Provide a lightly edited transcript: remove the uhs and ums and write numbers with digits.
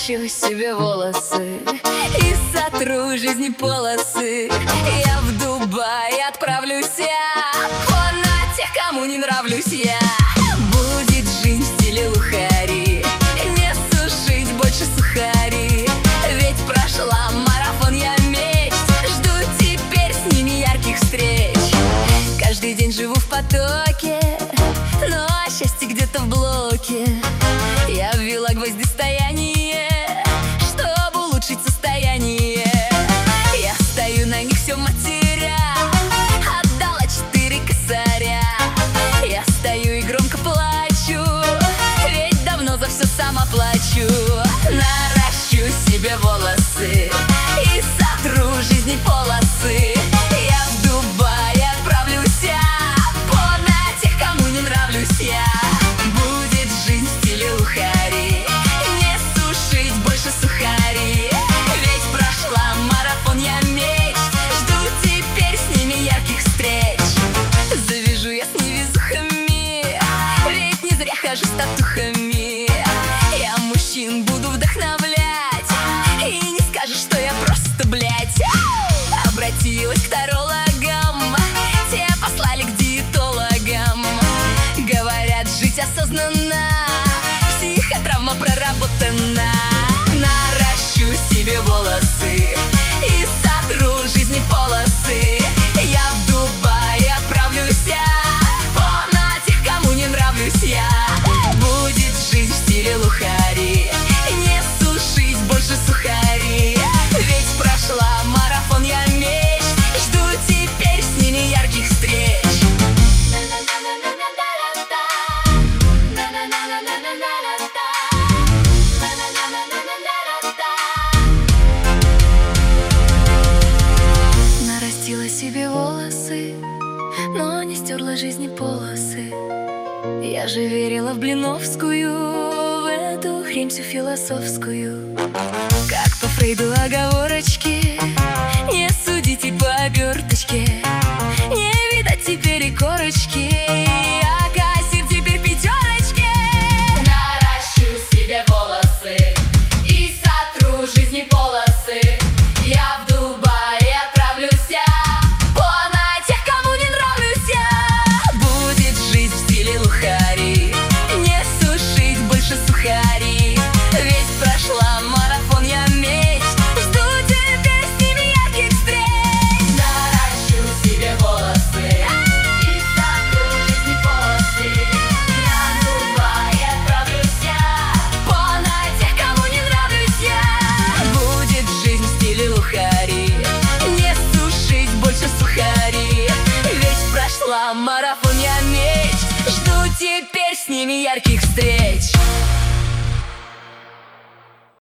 наращу себе волосы и сотру жизни полосы. Я в Дубай отправлюсь я, на тех, кому не нравлюсь я. Будет жизнь в стиле Лухари, не сушить больше сухари. Ведь прошла марафон я мечт, жду теперь с ними ярких встреч. Каждый день живу в потоке, но счастье где-то в блоке. Я ввела гвоздистояние, чтобы улучшить состояние. Я стою на них все матеря, отдала 4 косаря. Я стою и громко плачу, ведь давно за все сама плачу. Наращу себе волосы и сотру жизни полосы. Я в Дубай отправлюсь я, на тех, кому не нравлюсь я. Будет жизнь в стиле Лухари, не сушить больше сухари. Ведь прошла марафон я мечт, жду теперь с ними ярких встреч. Завяжу я с невезухами, ведь не зря хожу с татухами. Я мужчин буду вдохновлять, и не скажешь, что я просто, блядь. Обратилась к тарологам, те послали к диетологам. Говорят, жить осознанно, психотравма проработана. Наращу себе волосы и сотру жизни полосы. Я в Дубай отправлюсь я, на тех, кому не нравлюсь я. Будет жизнь в стиле Лухари, не сушить больше сухари. Ведь прошла марафон я мечт, жду теперь с ними ярких встреч. Нарастила себе волосы, но не стерла жизни полосы. Я же верила в Блиновскую, в эту хрень всю философскую. Как по Фрейду оговорочки, не судите по оберточке. Не видать теперь и корочки, а кассир теперь пятерочки. Наращу себе волосы и сотру жизни полосы. Я в Дубай отправлюсь я, на тех, кому не нравлюсь я. Будет жизнь в стиле Лухари, не сушить больше сухари. Ведь прошла марафон я мечт, жду теперь с ними ярких встреч. Наращу себе волосы и сотру жизни полосы. Я в Дубай отправлюсь я, на тех, кому не нравлюсь я. Будет жизнь в стиле Лухари, не сушить больше сухари. Ведь прошла марафон я мечт, жду теперь с ними ярких встреч.